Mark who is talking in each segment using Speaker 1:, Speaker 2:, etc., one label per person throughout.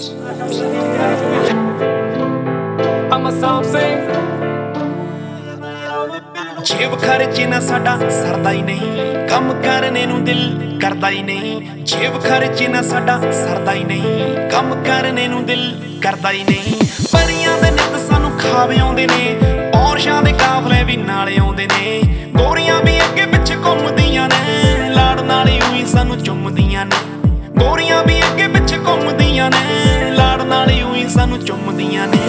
Speaker 1: I'm a song sing
Speaker 2: ਜੇਬ ਖਰਚੇ ਨਾ ਸਾਡਾ ਸਰਦਾ ਹੀ ਨਹੀਂ, ਕੰਮ ਕਰਨੇ ਨੂੰ ਦਿਲ ਕਰਦਾ ਹੀ ਨਹੀਂ। ਜੇਬ ਖਰਚੇ ਨਾ ਸਾਡਾ ਸਰਦਾ ਹੀ ਨਹੀਂ, ਕੰਮ ਕਰਨੇ ਨੂੰ ਦਿਲ ਕਰਦਾ ਹੀ ਨਹੀਂ। ਪਰੀਆਂ ਦੇ ਨਿੱਤ ਸਾਨੂੰ ਖਾਵੇ ਆਉਂਦੇ ਨੇ, ਔਰਸ਼ਾਂ ਦੇ ਕਾਫਲੇ ਵੀ ਨਾਲ ਆਉਂਦੇ ਨੇ। ਗੋਰੀਆਂ ਵੀ ਅੱਗੇ ਪਿੱਛੇ ਘੁੰਮਦੀਆਂ ਨੇ, ਲਾੜ ਨਾਲ ਹੀ ਸਾਨੂੰ ਚੁੰਮਦੀਆਂ ਨੇ। ਗੋਰੀਆਂ ਵੀ ਅੱਗੇ ਪਿੱਛੇ ਘੁੰਮਦੀਆਂ ਨੇ, ਲਾੜ ਨਾਲ ਹੀ ਸਾਨੂੰ ਚੁੰਮਦੀਆਂ ਨੇ।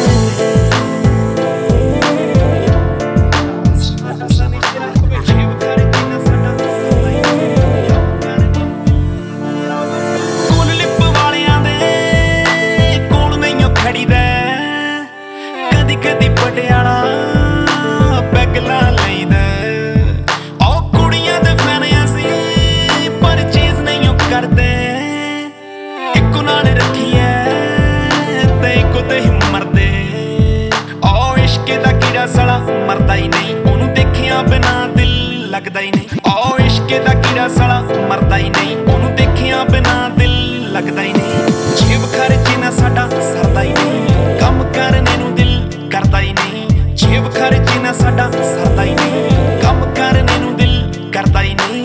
Speaker 2: ਕਦੀ ਪਟਿਆਲਾ ਪੈਗਲਾ ਲਈਦਾ, ਉਹ ਕੁੜੀਆਂ ਦੇ ਫੈਨ ਅਸੀਂ ਪਰ ਚੀਜ਼ ਨਹੀਂ ਉਹ ਕਰਦੇ। ਇੱਕੋ ਨਾਲ ਰੱਖੀ ਐ ਤੇ ਇੱਕੋ ਤੇ ਹੀ ਮਰਦੇ। ਉਹ ਇਸ਼ਕ ਦਾ ਕੀੜਾ ਸਾਲਾ ਮਰਦਾ ਹੀ ਨਹੀਂ, ਉਹਨੂੰ ਦੇਖਿਆ ਬਿਨਾ ਦਿਲ ਲੱਗਦਾ ਹੀ ਨਹੀਂ। ਉਹ ਇਸ਼ਕ ਦਾ ਕੀੜਾ ਸਾਲਾ ਮਰਦਾ ਹੀ ਨਹੀਂ, ਉਹਨੂੰ ਦੇਖਿਆ ਬਿਨਾ ਦਿਲ ਲੱਗਦਾ ਹੀ ਨਹੀਂ। ਜੇਬ ਖਰਚੇ ਨਾ ਸਾਡਾ ਸਰਦਾ ਹੀ ਨਹੀਂ, ਕੰਮ ਕਰਨੇ ਨੂੰ ਦਿਲ ਕਰਦਾ ਹੀ ਨਹੀਂ। ਜੇਬ ਖਰਚੇ ਨਾ ਸਾਡਾ ਸਰਦਾ ਹੀ ਨਹੀਂ, ਕੰਮ ਕਰਨੇ ਨੂੰ ਦਿਲ ਕਰਦਾ ਹੀ ਨਹੀਂ।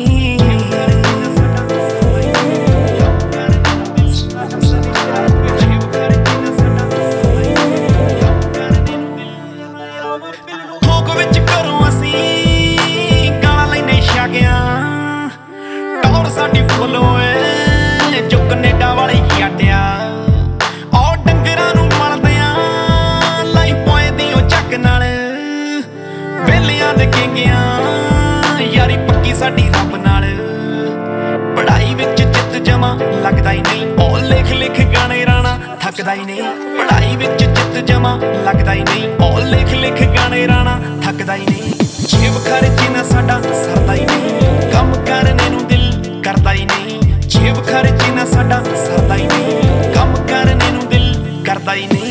Speaker 2: ਥੋਕ ਵਿੱਚ ਘਰੋਂ ਅਸੀਂ ਗਾਲਾਂ ਲੈਨੇ ਛਾਗਿਆਂ, ਟੌਰ ਸਾਡੀ ਫੁੱਲ ਹੋਏ ਜੋ ਕਨੇਡਾ ਵਾਲੇ ਛੱਡਿਆ। ਉਹ ਡੰਗਰਾਂ ਨੂੰ ਮਲਦਿਆਂ ਲਾਈ ਪੋਏਦੀ ਉਹ ਚੱਕ ਨਾਲ, ਵੇਲਿਆਂ ਦੇ ਕਹਿੰਗਿਆਂ ਯਾਰੀ ਪੱਕੀ ਸਾਡੀ ਰੱਬ ਨਾਲ। ਪੜ੍ਹਾਈ ਵਿੱਚ ਚਿੱਤ ਜਮਾ ਲੱਗਦਾ ਹੀ ਨਹੀਂ, ਉਹ ਲਿਖ ਲਿਖ ਗਾਣੇ ਰਾਣਾ ਥੱਕਦਾ ਹੀ ਨਹੀਂ। ਪੜ੍ਹਾਈ ਵਿੱਚ ਚਿੱਤ ਜਮਾ ਲੱਗਦਾ ਹੀ ਨਹੀਂ, ਉਹ ਲਿਖ ਲਿਖ ਗਾਣੇ ਰਾਣਾ ਥੱਕਦਾ ਹੀ ਨਹੀਂ। ਜੇਬ ਖਰਚੇ ਨਾ ਸਾਡਾ ਸਰਦਾ ਹੀ ਨਹੀਂ, ਕੰਮ ਕਰਨੇ ਨੂੰ ਦਿਲ ਕਰਦਾ ਹੀ ਨਹੀਂ। ਜੇਬ ਖਰਚੇ ਨਾ ਸਾਡਾ ਸਰਦਾ ਹੀ ਨਹੀਂ, ਕੰਮ ਕਰਨੇ ਨੂੰ ਦਿਲ ਕਰਦਾ ਹੀ ਨਹੀਂ।